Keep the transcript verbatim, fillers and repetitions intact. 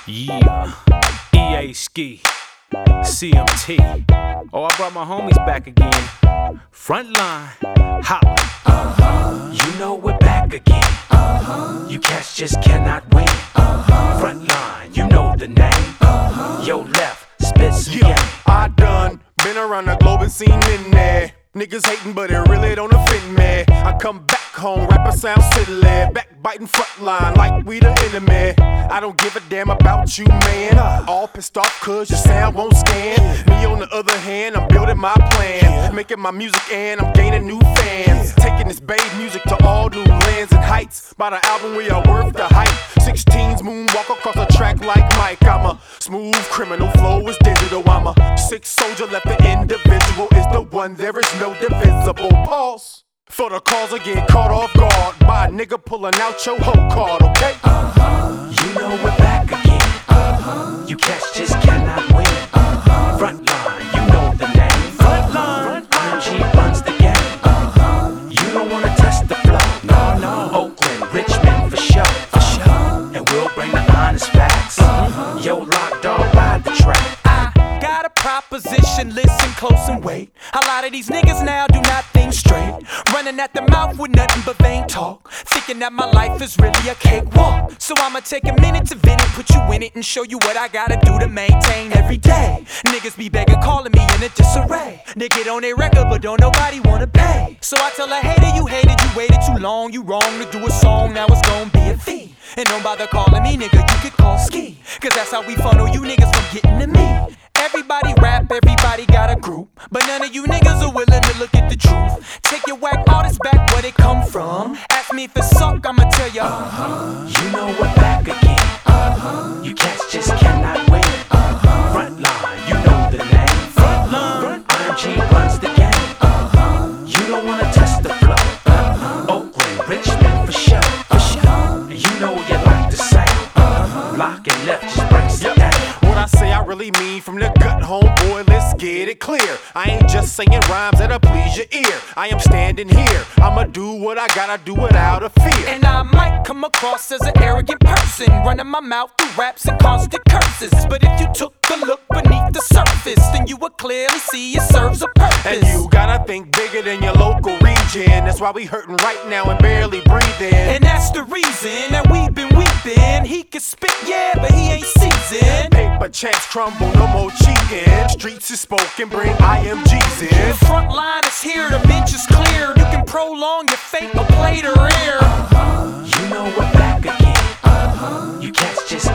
Yeah, E A Ski, C M T. Oh, I brought my homies back again. Frontline, holla. Uh-huh. You know we're back again. Uh-huh. You cats just cannot win. Uh-huh. Frontline, you know the name. Uh-huh. Yo left, spit some yeah, game. I done been around the globe and seen in there. Niggas hating, but it really don't offend me. I come back home, rapper sound silly. Backbiting frontline like we the enemy. I don't give a damn about you, man. All pissed off cause your sound won't scan. Me on the other hand, I'm building my plan. Making my music and I'm gaining new fans. Taking this babe music to all new lands and heights. By the album we are worth the hype. sixteens moonwalk across the track like Mike. I'm a smooth criminal, flow is digital. I'm a sick soldier, left the individual is the one, there is no divisible. Pause. For the cause of getting caught off guard by a nigga pulling out your whole card, okay? Uh-huh. You know we're back again. Uh-huh. You cats just cannot win. Uh-huh. Frontline, you know the name. Frontline, I G runs the game. Uh-huh. You don't wanna test the flow. No, no. Oakland, Richmond for sure. For sure. And we'll bring the honest facts. Uh-huh. Yo, lock dog, ride the track. Got a proposition, listen close and wait. A lot of these niggas now do not think straight. Running at the mouth with nothing but vain talk. Thinking that my life is really a cakewalk. So I'ma take a minute to vent it, put you in it, and show you what I gotta do to maintain every day. Niggas be begging, calling me in a disarray. They get on their record, but don't nobody wanna pay. So I tell a hater, you hated, you waited too long. You wrong to do a song, now it's gonna be a fee. And don't bother calling me, nigga, you could call Ski. Cause that's how we funnel you niggas from getting to me. Everybody rap, everybody got a group, but none of you niggas are willing to look at the truth. Take your whack artists back where they come from. Ask me if it suck, I'ma tell ya. Uh-huh. You know we're back again. Uh-huh. You cats just cannot win. Uh-huh. Frontline, you know the name. Frontline, I G runs the game. Uh-huh. You don't wanna test the flow. Uh-huh. Oakland, Richmond for sure. For sure. You know you like the sound. Uh-huh. Lock and left just breaks it down. What I say I really mean from the gut, homeboy, let's get it clear. I ain't just saying rhymes that'll please your ear. I am standing here, I'ma do what I gotta do without a fear. And I might come across as an arrogant person, running my mouth through raps and constant curses. But if you took a look beneath the surface, then you would clearly see it serves a purpose. And you gotta think bigger than your local region. That's why we hurting right now and barely breathing. And that's the reason that we've been weeping. He can spit, yeah, but he ain't seasoned. Paper checks crumble, no more cheating. Streets is spoken, bring I M Gs in. Frontline is here, the bench is clear. You can prolong your fate or play the rear. Uh-huh. You know we're back again. Uh-huh. You cats just